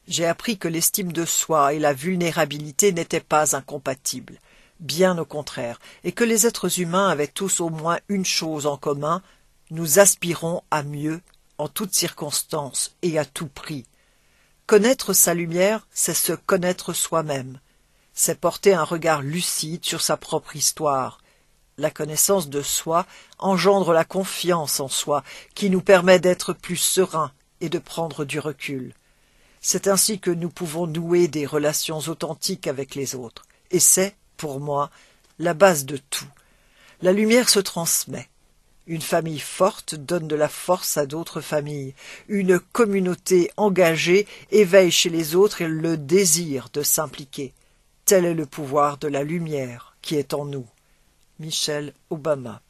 J'ai appris que l'estime de soi et la vulnérabilité n'étaient pas incompatibles, bien au contraire, et que les êtres humains avaient tous au moins une chose en commun: nous aspirons à mieux en toutes circonstances et à tout prix. Connaître sa lumière, c'est se connaître soi-même, c'est porter un regard lucide sur sa propre histoire. La connaissance de soi engendre la confiance en soi, qui nous permet d'être plus sereins et de prendre du recul. C'est ainsi que nous pouvons nouer des relations authentiques avec les autres. Et c'est, pour moi, la base de tout. La lumière se transmet. Une famille forte donne de la force à d'autres familles. Une communauté engagée éveille chez les autres le désir de s'impliquer. Tel est le pouvoir de la lumière qui est en nous. Michelle Obama.